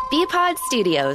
Bpod Studios.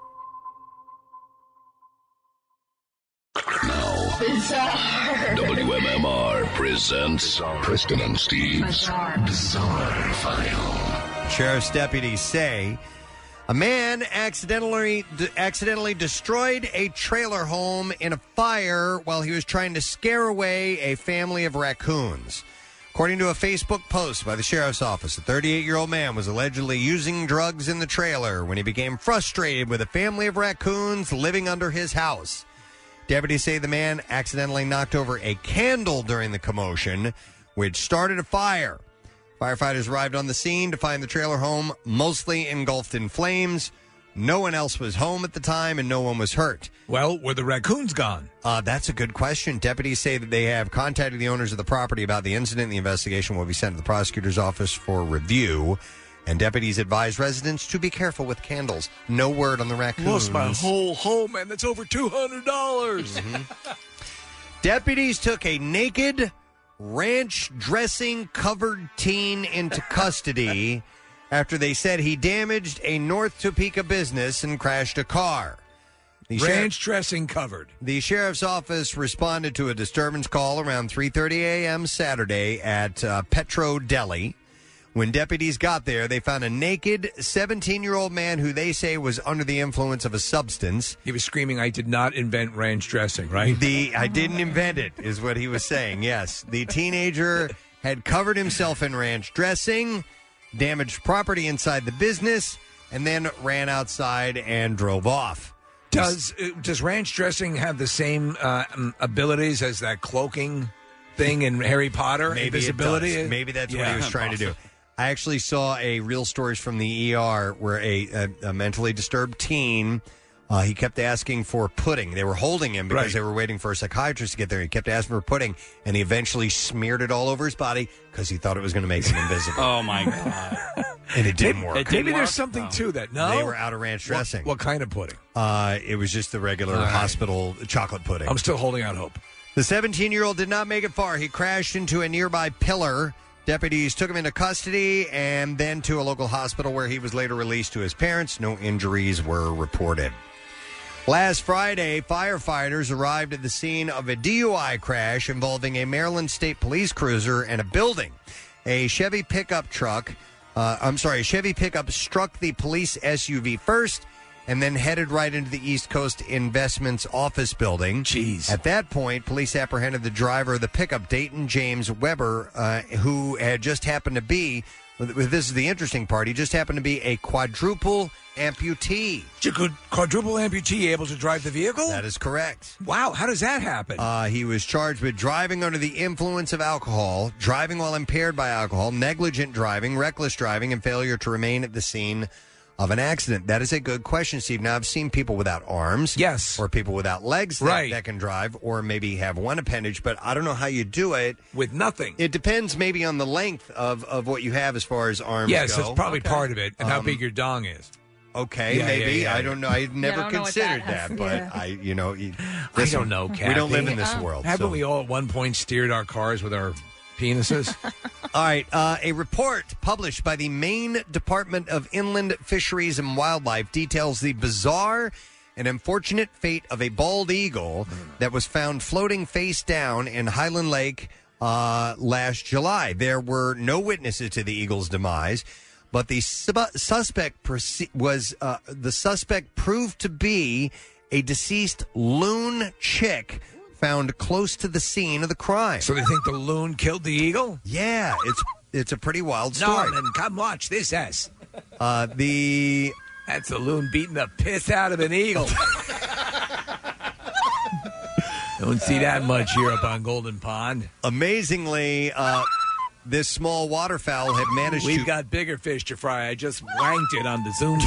WMMR presents Preston and Steve's Bizarre File. Sheriff's deputies say a man accidentally destroyed a trailer home in a fire while he was trying to scare away a family of raccoons. According to a Facebook post by the sheriff's office, a 38-year-old man was allegedly using drugs in the trailer when he became frustrated with a family of raccoons living under his house. Deputies say the man accidentally knocked over a candle during the commotion, which started a fire. Firefighters arrived on the scene to find the trailer home mostly engulfed in flames. No one else was home at the time, and no one was hurt. Well, were the raccoons gone? That's a good question. Deputies say that they have contacted the owners of the property about the incident. The investigation will be sent to the prosecutor's office for review. And deputies advise residents to be careful with candles. No word on the raccoons. Lost my whole home, and that's over $200. Deputies took a naked, ranch dressing covered teen into custody after they said he damaged a North Topeka business and crashed a car. Ranch dressing covered. The sheriff's office responded to a disturbance call around 3:30 a.m. Saturday at Petro Deli. When deputies got there, they found a naked 17-year-old man who they say was under the influence of a substance. He was screaming, "I did not invent ranch dressing," right? I didn't invent it, is what he was saying, yes. The teenager had covered himself in ranch dressing, damaged property inside the business, and then ran outside and drove off. Does ranch dressing have the same abilities as that cloaking thing in Harry Potter? Maybe Invisibility? it does. Maybe that's what he was trying to do. I actually saw a real stories from the ER where a mentally disturbed teen, he kept asking for pudding. They were holding him because they were waiting for a psychiatrist to get there. He kept asking for pudding, and he eventually smeared it all over his body because he thought it was going to make him invisible. Oh, my God. And it didn't work. Maybe there's something to that. No? They were out of ranch dressing. What kind of pudding? It was just the regular hospital chocolate pudding. I'm still holding out hope. The 17-year-old did not make it far. He crashed into a nearby pillar. Deputies took him into custody and then to a local hospital where he was later released to his parents. No injuries were reported. Last Friday, firefighters arrived at the scene of a DUI crash involving a Maryland State Police cruiser and a building. A Chevy pickup struck the police SUV first and then headed right into the East Coast Investments office building. Jeez. At that point, police apprehended the driver of the pickup, Dayton James Weber, who had just happened to be, this is the interesting part, he just happened to be a quadruple amputee. Quadruple amputee able to drive the vehicle? That is correct. Wow, how does that happen? He was charged with driving under the influence of alcohol, driving while impaired by alcohol, negligent driving, reckless driving, and failure to remain at the scene of an accident. That is a good question, Steve. Now, I've seen people without arms. Yes. Or people without legs that can drive, or maybe have one appendage, but I don't know how you do it. With nothing. It depends maybe on the length of what you have as far as arms go. Yes, that's probably part of it, and how big your dong is. Okay, maybe. I don't know. I've never considered that, but I don't know, Kathy. We don't live in this world. Haven't we all at one point steered our cars with our penises? All right. A report published by the Maine Department of Inland Fisheries and Wildlife details the bizarre and unfortunate fate of a bald eagle that was found floating face down in Highland Lake last July. There were no witnesses to the eagle's demise, but the suspect proved to be a deceased loon chick found close to the scene of the crime. So they think the loon killed the eagle? Yeah, it's a pretty wild story. Norman, come watch this ass. That's the loon beating the piss out of an eagle. Don't see that much here up on Golden Pond. Amazingly, this small waterfowl had managed We've got bigger fish to fry. I just wanked it on the Zoom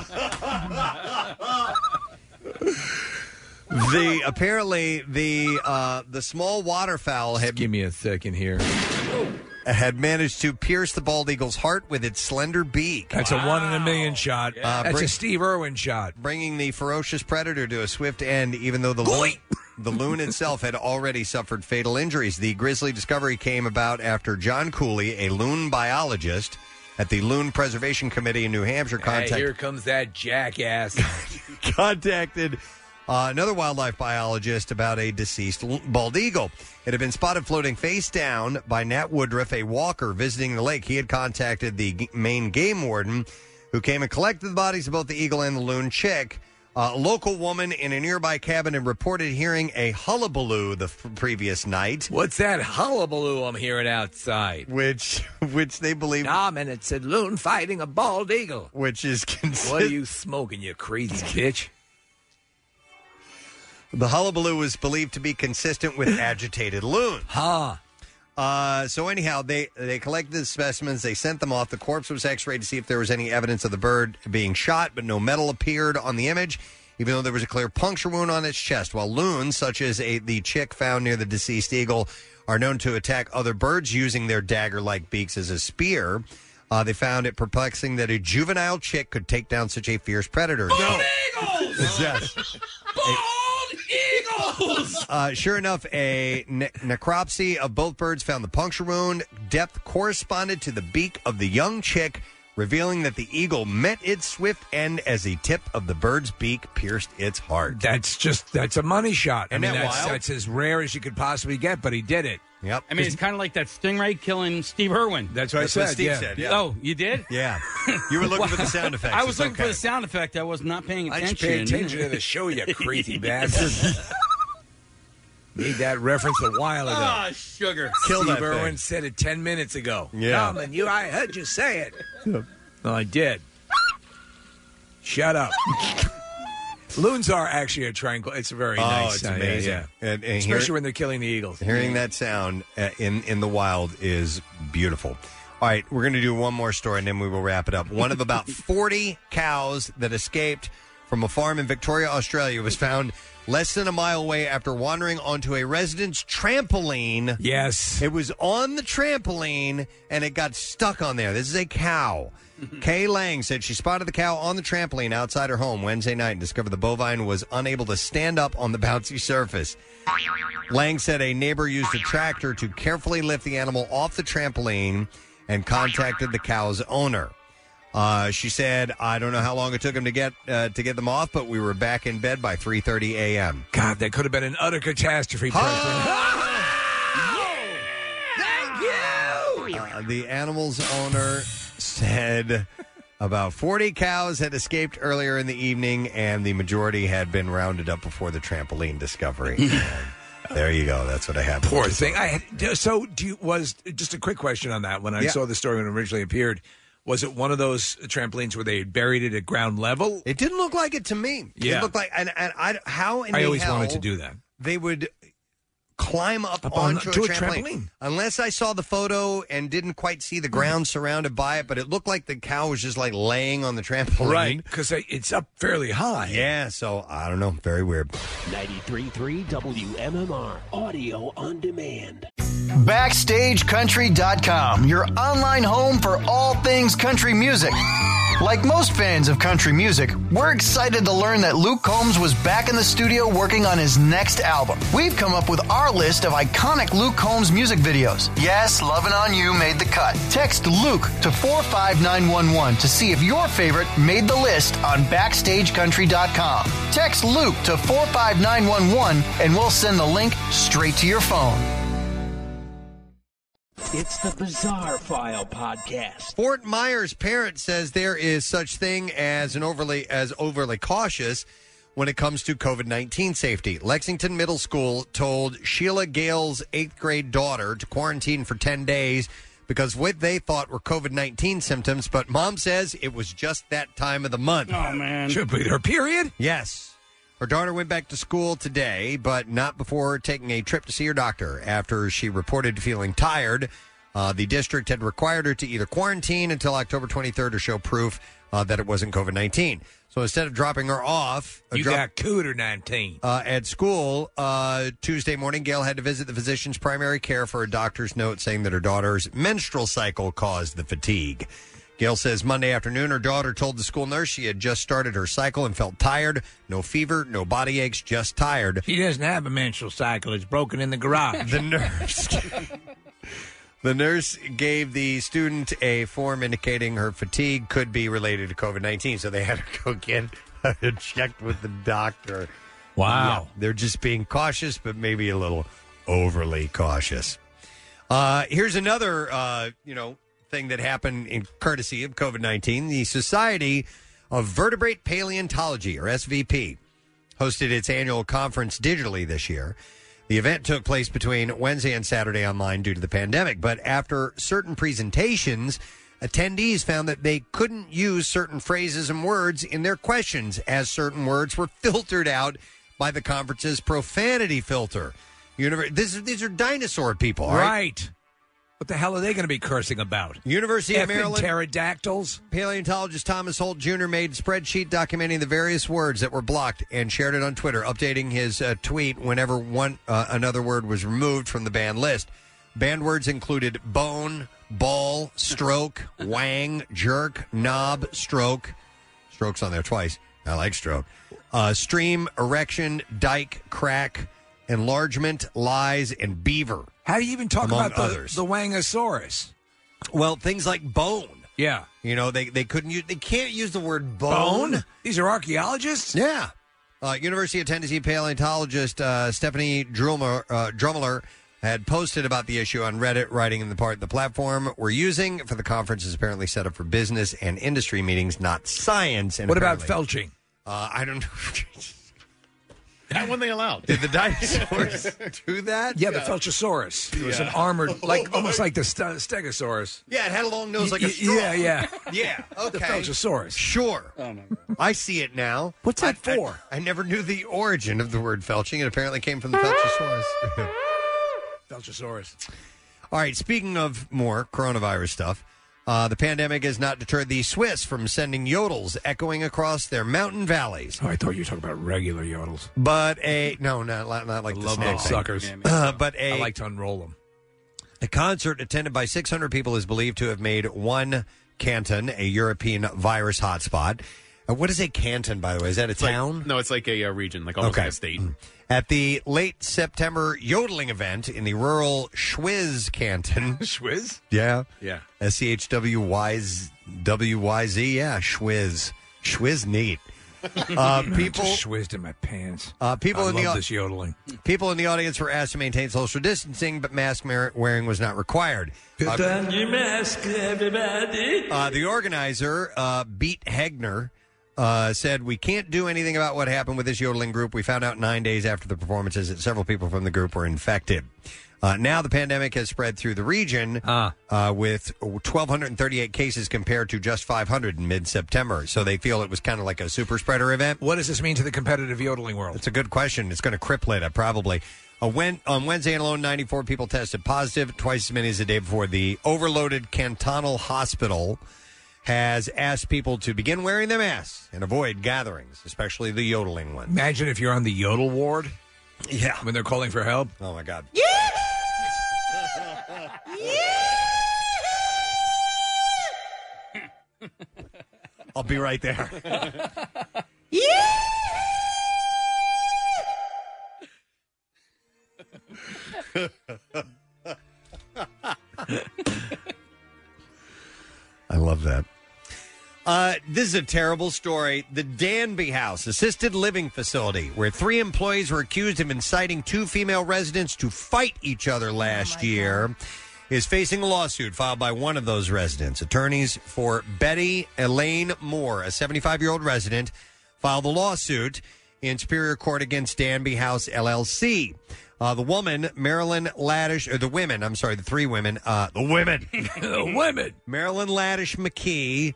call. Apparently the small waterfowl had... Give me a second here. Had managed to pierce the bald eagle's heart with its slender beak. That's a 1 in a million shot. That's a Steve Irwin shot. Bringing the ferocious predator to a swift end, even though the loon itself had already suffered fatal injuries. The grisly discovery came about after John Cooley, a loon biologist, at the Loon Preservation Committee in New Hampshire Here comes that jackass. contacted another wildlife biologist about a deceased bald eagle. It had been spotted floating face down by Nat Woodruff, a walker visiting the lake. He had contacted the Maine game warden, who came and collected the bodies of both the eagle and the loon chick. A local woman in a nearby cabin had reported hearing a hullabaloo the previous night. What's that hullabaloo I'm hearing outside? Which they believe... and it's a loon fighting a bald eagle. Which is... What are you smoking, you crazy bitch? The hullabaloo was believed to be consistent with agitated loons. So anyhow, they collected the specimens. They sent them off. The corpse was x-rayed to see if there was any evidence of the bird being shot, but no metal appeared on the image, even though there was a clear puncture wound on its chest. While loons, such as the chick found near the deceased eagle, are known to attack other birds using their dagger-like beaks as a spear, they found it perplexing that a juvenile chick could take down such a fierce predator. Bald eagles! Yes. Bald eagles! Sure enough, a necropsy of both birds found the puncture wound. Depth corresponded to the beak of the young chick, revealing that the eagle met its swift end as the tip of the bird's beak pierced its heart. That's a money shot. Isn't that wild? That's as rare as you could possibly get, but he did it. Yep. I mean, it's kind of like that stingray killing Steve Irwin. That's what I said. Steve said. Yeah. Oh, you did? Yeah. You were looking for the sound effects. I was looking for the sound effect. I was not paying attention. I just paid attention to the show, you crazy bastard. Made that reference a while ago. Ah, sugar. Kill Steve that Irwin thing. said it 10 minutes ago. Yeah. I heard you say it. No, I did. Shut up. Loons are actually a tranquil. It's very nice. It's amazing. Yeah. And especially when they're killing the eagles. Hearing that sound in the wild is beautiful. All right, we're going to do one more story, and then we will wrap it up. One of about 40 cows that escaped from a farm in Victoria, Australia, was found less than a mile away after wandering onto a resident's trampoline. Yes. It was on the trampoline, and it got stuck on there. This is a cow. Kay Lang said she spotted the cow on the trampoline outside her home Wednesday night and discovered the bovine was unable to stand up on the bouncy surface. Lang said a neighbor used a tractor to carefully lift the animal off the trampoline and contacted the cow's owner. She said, I don't know how long it took him to get them off, but we were back in bed by 3:30 a.m. God, that could have been an utter catastrophe, Preston. Thank you! The animal's owner said about 40 cows had escaped earlier in the evening, and the majority had been rounded up before the trampoline discovery. There you go. That's what I have. Poor thing. Was just a quick question on that. When I saw the story when it originally appeared, was it one of those trampolines where they buried it at ground level? It didn't look like it to me. Yeah. It looked like, and how in I the always hell wanted to do that. They would climb up onto onto a a trampoline. trampoline. Unless I saw the photo and didn't quite see the ground surrounded by it, but it looked like the cow was just like laying on the trampoline. Right, because it's up fairly high. Yeah, so I don't know. Very weird. 93.3 WMMR, audio on demand. BackstageCountry.com, your online home for all things country music. Like most fans of country music, we're excited to learn that Luke Combs was back in the studio working on his next album. We've come up with our list of iconic Luke Combs music videos. Yes, Lovin' On You made the cut. Text Luke to 45911 to see if your favorite made the list on BackstageCountry.com. Text Luke to 45911 and we'll send the link straight to your phone. It's the Bizarre File Podcast. Fort Myers parent says there is such thing as overly cautious when it comes to COVID-19 safety. Lexington Middle School told Sheila Gale's 8th grade daughter to quarantine for 10 days because what they thought were COVID-19 symptoms, but mom says it was just that time of the month. Oh, man. Should be her period? Yes. Her daughter went back to school today, but not before taking a trip to see her doctor. After she reported feeling tired, the district had required her to either quarantine until October 23rd or show proof that it wasn't COVID-19. So instead of dropping her off... got cooter 19. At school, Tuesday morning, Gail had to visit the physician's primary care for a doctor's note saying that her daughter's menstrual cycle caused the fatigue. Gail says Monday afternoon, her daughter told the school nurse she had just started her cycle and felt tired. No fever, no body aches, just tired. She doesn't have a menstrual cycle. It's broken in the garage. The nurse... The nurse gave the student a form indicating her fatigue could be related to COVID-19, so they had to go get it checked with the doctor. Wow. Yeah, they're just being cautious, but maybe a little overly cautious. Here's another, thing that happened in courtesy of COVID-19. The Society of Vertebrate Paleontology, or SVP, hosted its annual conference digitally this year. The event took place between Wednesday and Saturday online due to the pandemic, but after certain presentations, attendees found that they couldn't use certain phrases and words in their questions, as certain words were filtered out by the conference's profanity filter. These are dinosaur people, all right? Right. What the hell are they going to be cursing about? University of Maryland pterodactyls. Paleontologist Thomas Holt Jr. made a spreadsheet documenting the various words that were blocked and shared it on Twitter, updating his tweet whenever another word was removed from the banned list. Banned words included bone, ball, stroke, wang, jerk, knob, stroke. Stroke's on there twice. I like stroke. Stream, erection, dike, crack, enlargement, lies, and beaver. How do you even talk about others. the Wangosaurus? Well, things like bone. Yeah. They couldn't use. They can't use the word bone. These are archaeologists? Yeah. University of Tennessee paleontologist Stephanie Drummeler had posted about the issue on Reddit, writing in the part the platform we're using for the conference is apparently set up for business and industry meetings, not science. And what about felching? I don't know. That one they allowed. Did the dinosaurs do that? Yeah, the Felchosaurus. It was an armored, almost like the Stegosaurus. Yeah, it had a long nose like a straw. Yeah. Yeah, okay. The Felchosaurus. Sure. Oh, my God. I see it now. What's that for? I never knew the origin of the word felching. It apparently came from the Felchosaurus. Felchosaurus. All right, speaking of more coronavirus stuff, the pandemic has not deterred the Swiss from sending yodels echoing across their mountain valleys. Oh, I thought you were talking about regular yodels. But not like the love snake those thing. suckers. I like to unroll them. A concert attended by 600 people is believed to have made one canton a European virus hotspot. What is a canton, by the way? Is that a town? No, it's like a region, like almost like a state. At the late September yodeling event in the rural Schwyz canton. Schwyz? Yeah. Yeah. SCHWYZ, yeah, Schwyz. Schwyz neat. People just schwizzed in my pants. People I in love this yodeling. People in the audience were asked to maintain social distancing, but mask wearing was not required. Put on your mask, everybody. The organizer, Beat Hegner, said, "We can't do anything about what happened with this yodeling group. We found out 9 days after the performances that several people from the group were infected. Now the pandemic has spread through the region with 1,238 cases compared to just 500 in mid-September. So they feel it was kind of like a super spreader event. What does this mean to the competitive yodeling world? It's a good question. It's going to cripple it, probably. On Wednesday alone, 94 people tested positive, twice as many as the day before. The overloaded Cantonal Hospital has asked people to begin wearing their masks and avoid gatherings, especially the yodeling ones. Imagine if you're on the yodel ward. Yeah. When they're calling for help. Oh, my God. I'll be right there. I love that. This is a terrible story. The Danby House assisted living facility, where 3 employees were accused of inciting 2 female residents to fight each other last year, is facing a lawsuit filed by one of those residents. Attorneys for Betty Elaine Moore, a 75-year-old resident, filed the lawsuit in Superior Court against Danby House LLC. The woman, Marilyn Laddish, or the women, I'm sorry, the 3 women, the women, Marilyn Laddish McKee,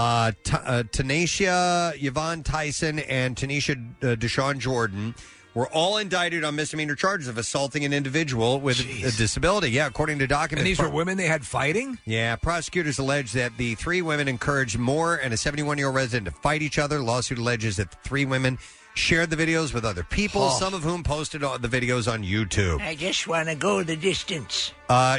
Tanisha Yvonne Tyson, and Tanisha Deshawn Jordan were all indicted on misdemeanor charges of assaulting an individual with a disability. Yeah, according to documents. And these were women they had fighting? Yeah, prosecutors allege that the 3 women encouraged Moore and a 71-year-old resident to fight each other. Lawsuit alleges that the 3 women shared the videos with other people, some of whom posted the videos on YouTube. I just want to go the distance.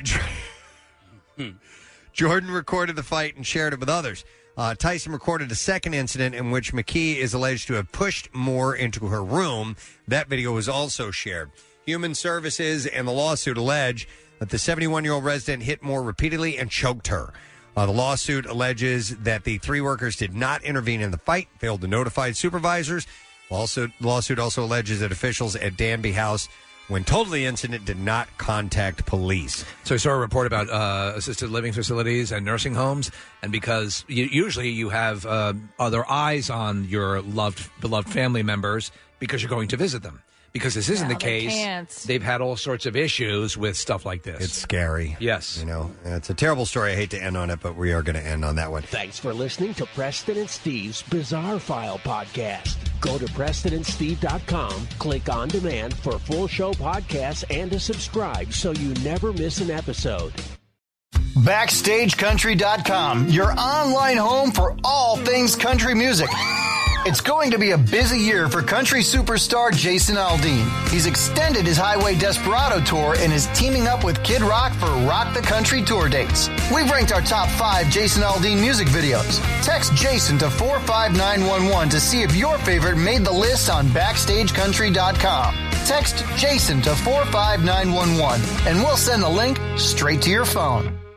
Jordan recorded the fight and shared it with others. Tyson recorded a second incident in which McKee is alleged to have pushed Moore into her room. That video was also shared. Human Services and the lawsuit allege that the 71-year-old resident hit Moore repeatedly and choked her. The lawsuit alleges that the three workers did not intervene in the fight, failed to notify supervisors. The lawsuit also alleges that officials at Danby House, when told of the incident, did not contact police. So I saw a report about assisted living facilities and nursing homes, and because usually you have other eyes on your beloved family members because you're going to visit them. Because this isn't the case, they've had all sorts of issues with stuff like this. It's scary. Yes. You know, it's a terrible story. I hate to end on it, but we are going to end on that one. Thanks for listening to Preston and Steve's Bizarre File podcast. Go to PrestonandSteve.com, click on demand for full show podcasts, and to subscribe so you never miss an episode. BackstageCountry.com, your online home for all things country music. It's going to be a busy year for country superstar Jason Aldean. He's extended his Highway Desperado tour and is teaming up with Kid Rock for Rock the Country tour dates. We've ranked our top 5 Jason Aldean music videos. Text Jason to 45911 to see if your favorite made the list on BackstageCountry.com. Text Jason to 45911 and we'll send the link straight to your phone.